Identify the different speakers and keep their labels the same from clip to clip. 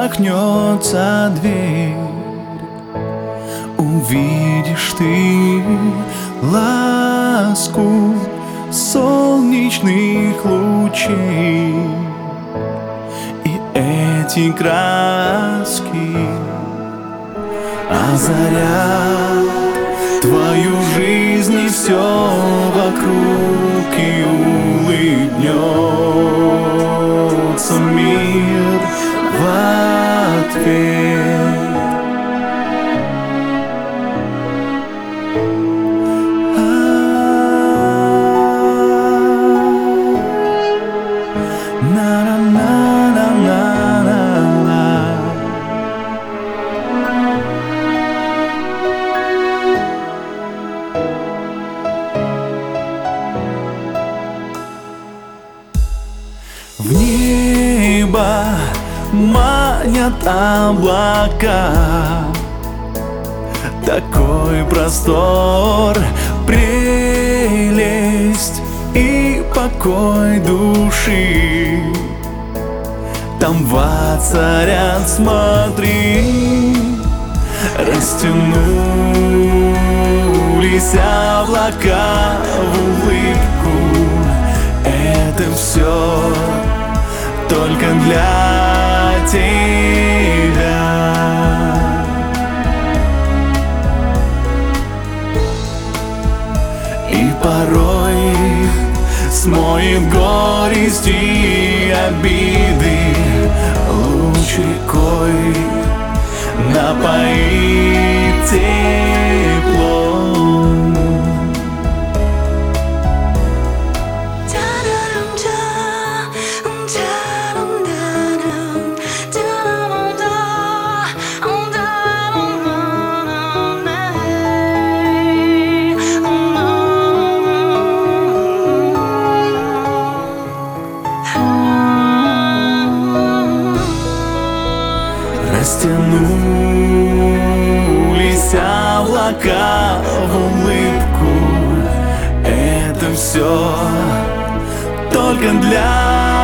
Speaker 1: распахнется дверь, увидишь ты ласку солнечных лучей. И эти краски озарят твою жизнь и все вокруг, и улыбнется мир в ответ. В небо манят облака, такой простор, прелесть и покой души. Там воцарят, смотри, растянулись облака в улыбку. Это все только для тебя. И порой смоет горести и обиды, луч рекой напоит теплом. Растянулись облака в улыбку. Это все только для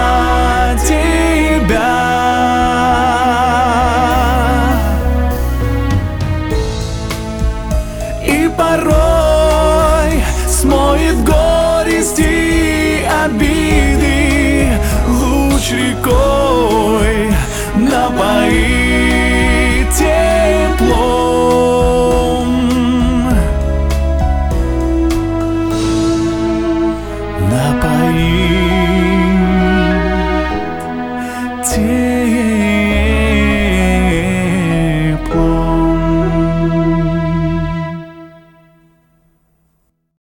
Speaker 1: тебя. И порой смоет горести и обиды, луч рекой напоит теплом. Напоит теплом.